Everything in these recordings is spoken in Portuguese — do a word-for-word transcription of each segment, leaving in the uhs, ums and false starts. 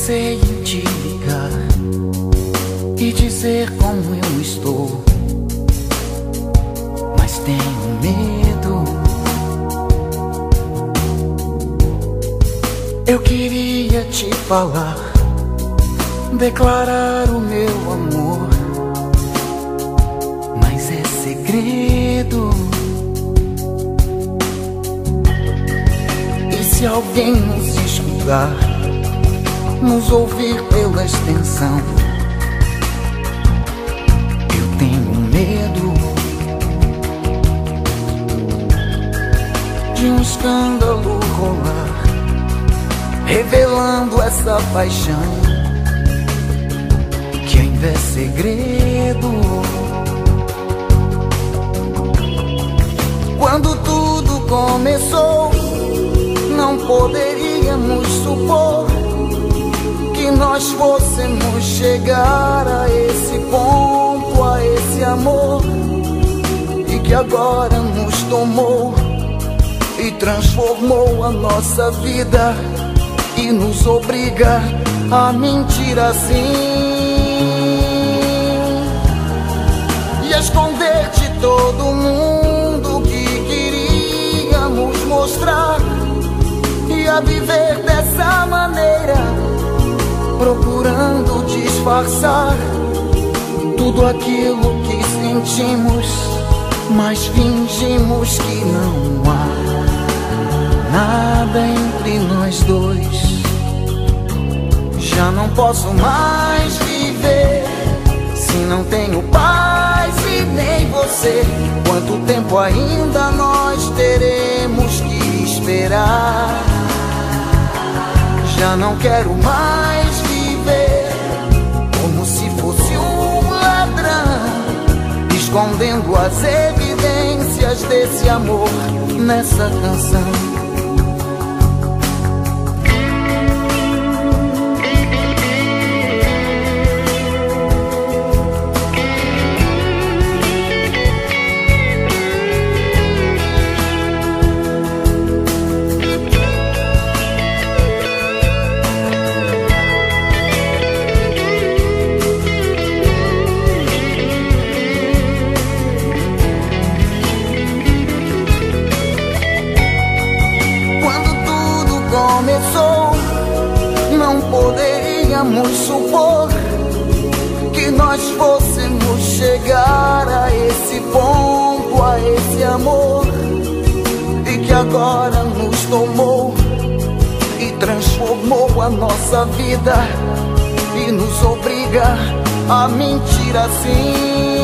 Pensei em te ligar e dizer como eu estou, mas tenho medo. Eu queria te falar, declarar o meu amor, mas é segredo. E se alguém nos escutar, nos ouvir pela extensão, eu tenho medo de um escândalo rolar, revelando essa paixão que ainda é segredo. Quando tudo começou, não poderíamos supor que nós fôssemos chegar a esse ponto, a esse amor, e que agora nos tomou e transformou a nossa vida e nos obriga a mentir assim e a esconder de todo mundo que queríamos mostrar, e a viver dessa maneira, procurando disfarçar tudo aquilo que sentimos, mas fingimos que não há nada entre nós dois. Já não posso mais viver se não tenho paz e nem você. Quanto tempo ainda nós teremos que esperar? Já não quero mais viver como se fosse um ladrão, escondendo as evidências desse amor nessa canção. Começou, não poderíamos supor que nós fôssemos chegar a esse ponto, a esse amor, e que agora nos tomou e transformou a nossa vida e nos obriga a mentir assim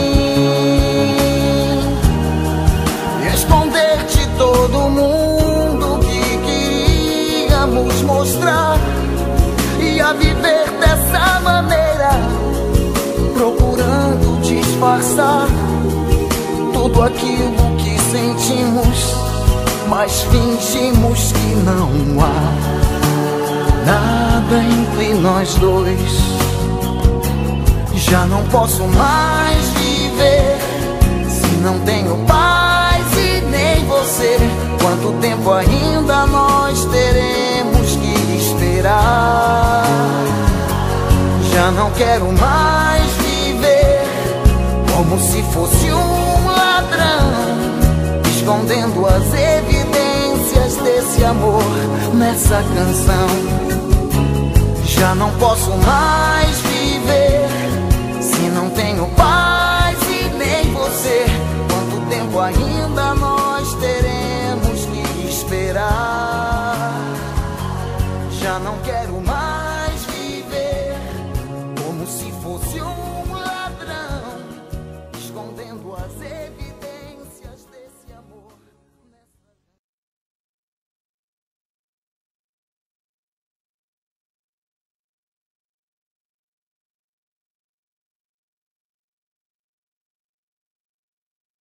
e esconder de todo mundo mostrar, e a viver dessa maneira, procurando disfarçar tudo aquilo que sentimos, mas fingimos que não há nada entre nós dois. Já não posso mais viver se não tenho paz e nem você. Quanto tempo ainda nós teremos que esperar? Já não quero mais viver como se fosse um ladrão, escondendo as evidências desse amor nessa canção. Já não posso mais viver se não tenho paz e nem você. Quanto tempo ainda nós teremos que esperar? Já não quero mais.